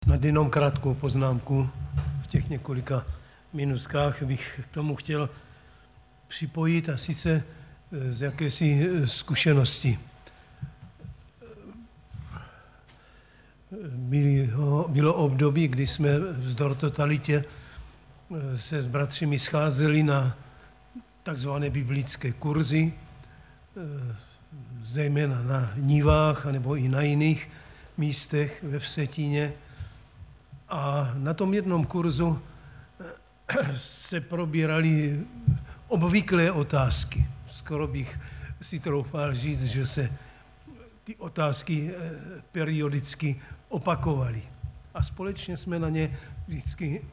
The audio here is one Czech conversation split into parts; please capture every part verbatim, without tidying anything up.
Snad jenom krátkou poznámku v těch několika minutkách bych k tomu chtěl připojit, a sice z jakési zkušenosti. Bylo období, kdy jsme vzdor totalitě se s bratřími scházeli na takzvané biblické kurzy, zejména na nivách nebo i na jiných místech ve Vsetíně. A na tom jednom kurzu se probíraly obvyklé otázky. Skoro bych si troufal říct, že se ty otázky periodicky opakovaly. A společně jsme na ně vždycky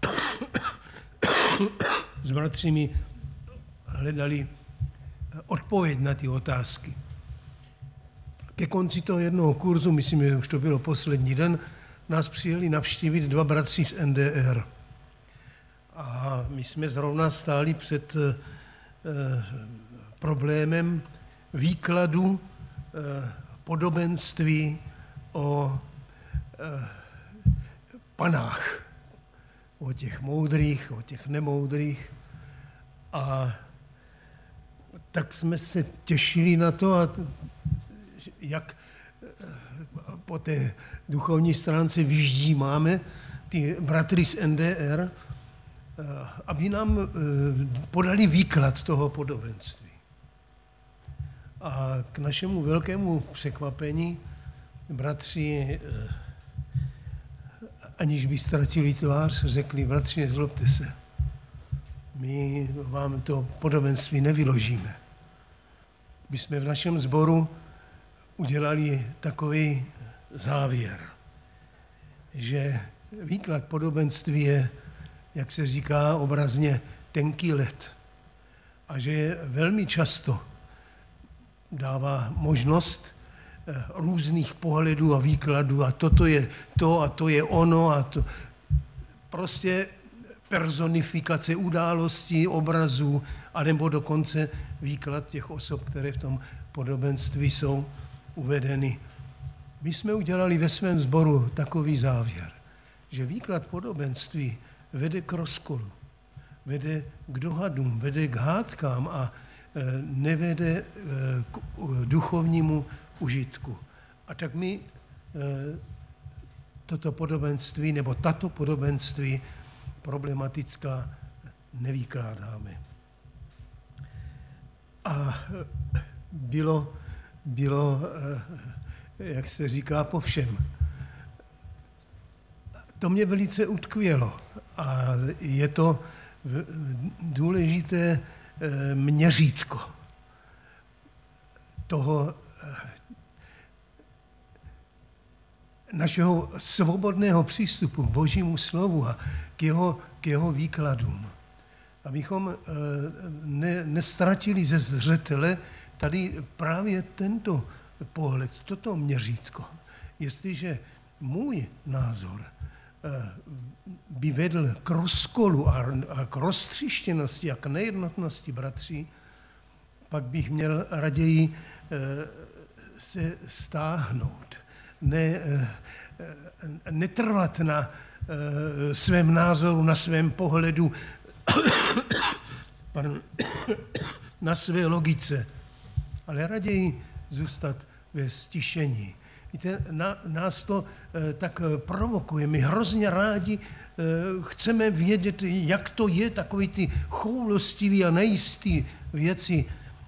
s bratřími hledali odpověď na ty otázky. Ke konci toho jednoho kurzu, myslím, že už to bylo poslední den, nás přijeli navštívit dva bratři z N D R. A my jsme zrovna stáli před eh, problémem výkladu eh, podobenství o eh, panách, o těch moudrých, o těch nemoudrých. A tak jsme se těšili na to, a jak po té duchovní stránce vyždímáme ty bratry z N D R, aby nám podali výklad toho podobenství. A k našemu velkému překvapení bratři, aniž by ztratili tvář, řekli: bratři, nezlobte se, my vám to podobenství nevyložíme. My jsme v našem sboru udělali takový závěr, že výklad podobenství je, jak se říká obrazně, tenký led. A že velmi často dává možnost různých pohledů a výkladů, a toto je to a to je ono, a to prostě personifikace událostí, obrazů, anebo dokonce výklad těch osob, které v tom podobenství jsou uvedeny. My jsme udělali ve svém sboru takový závěr, že výklad podobenství vede k rozkolu, vede k dohadům, vede k hádkám a nevede k duchovnímu užitku. A tak my toto podobenství, nebo tato podobenství problematická nevykládáme. A bylo, bylo, jak se říká, po všem. To mě velice utkvělo a je to důležité měřítko toho našeho svobodného přístupu k Božímu slovu a k jeho, k jeho výkladům. Abychom ne, nestratili ze zřetele tady právě tento pohled, toto měřítko. Jestliže můj názor by vedl k rozkolu a k roztříštěnosti a k nejednotnosti bratří, pak bych měl raději se stáhnout, ne, netrvat na svém názoru, na svém pohledu, na své logice, ale raději zůstat ve stišení. Víte, na, nás to e, tak provokuje. My hrozně rádi e, chceme vědět, jak to je, takový ty choulostivý a nejistý věci.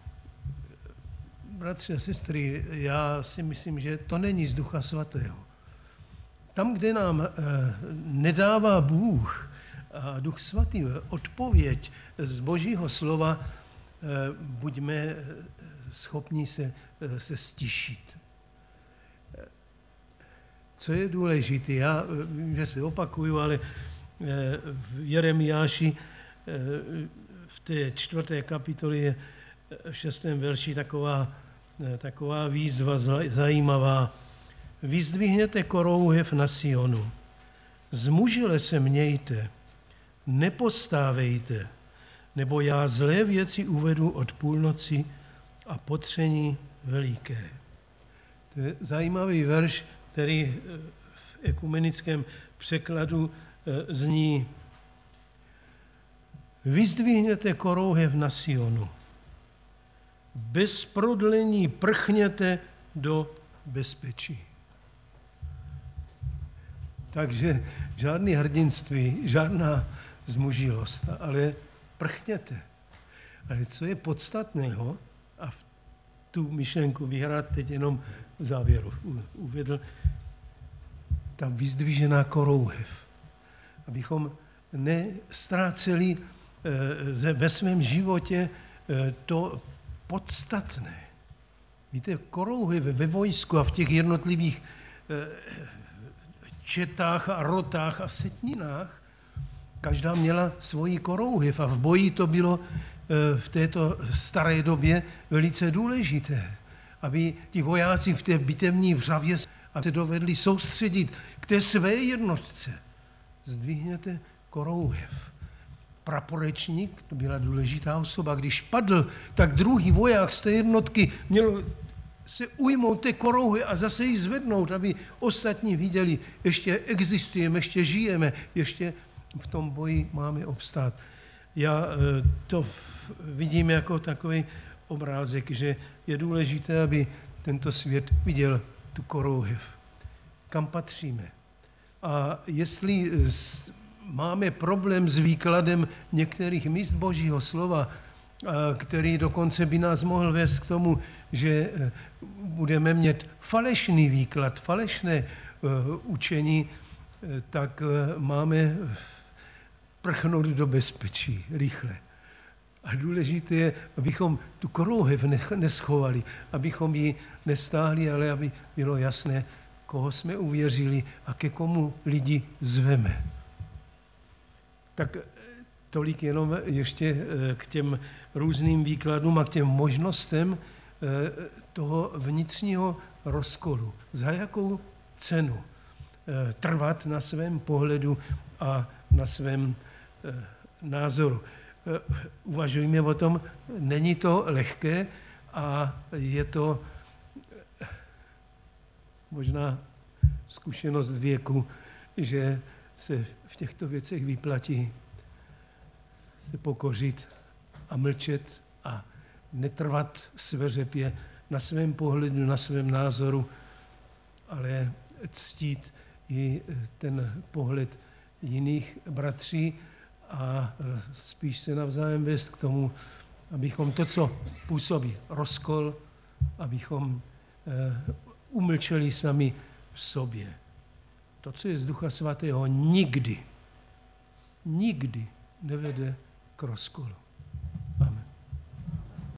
Bratři a sestry, já si myslím, že to není z Ducha Svatého. Tam, kde nám e, nedává Bůh a Duch Svatý odpověď z Božího slova, e, buďme schopni se, se stišit. Co je důležité, já vím, že se opakuju, ale v Jeremiáši v té čtvrté kapitole je v šestém verši taková, taková výzva zajímavá. Vyzdvihněte korouhev na Sionu, zmužile se mějte, nepostávejte, nebo já zlé věci uvedu od půlnoci a potření veliké. To je zajímavý verš, který ekumenickém překladu zní: vyzdvihněte korouhev na Sionu, bez prodlení prchněte do bezpečí. Takže žádný hrdinství, žádná zmužilost, ale prchněte. Ale co je podstatného, a v tu myšlenku bych rád teď jenom v závěru uvedl, ta vyzdvižená korouhev. Abychom nestráceli ve svém životě to podstatné. Víte, korouhev ve vojsku a v těch jednotlivých četách a rotách a setninách, každá měla svoji korouhev a v boji to bylo v této staré době velice důležité, aby ti vojáci v té bitevní vřavě se dovedli soustředit k té své jednotce. Zdvihněte korouhev. Praporečník, to byla důležitá osoba, když padl, tak druhý voják z té jednotky měl se ujmout té korouhy a zase ji zvednout, aby ostatní viděli, ještě existujeme, ještě žijeme, ještě v tom boji máme obstát. Já to vidím jako takový obrázek, že je důležité, aby tento svět viděl tu korouhev. Kam patříme? A jestli máme problém s výkladem některých míst Božího slova, který dokonce by nás mohl vést k tomu, že budeme mít falešný výklad, falešné učení, tak máme prchnout do bezpečí rychle. A důležité je, abychom tu korouhev neschovali, abychom ji nestáhli, ale aby bylo jasné, koho jsme uvěřili a ke komu lidi zveme. Tak tolik jenom ještě k těm různým výkladům a k těm možnostem toho vnitřního rozkolu. Za jakou cenu trvat na svém pohledu a na svém názoru. Uvažujme o tom, není to lehké a je to možná zkušenost věku, že se v těchto věcech vyplatí se pokořit a mlčet a netrvat sveřepě na svém pohledu, na svém názoru, ale ctít i ten pohled jiných bratří a spíš se navzájem vést k tomu, abychom to, co působí rozkol, abychom umlčeli sami v sobě. To, co je z Ducha Svatého, nikdy, nikdy nevede k rozkolu.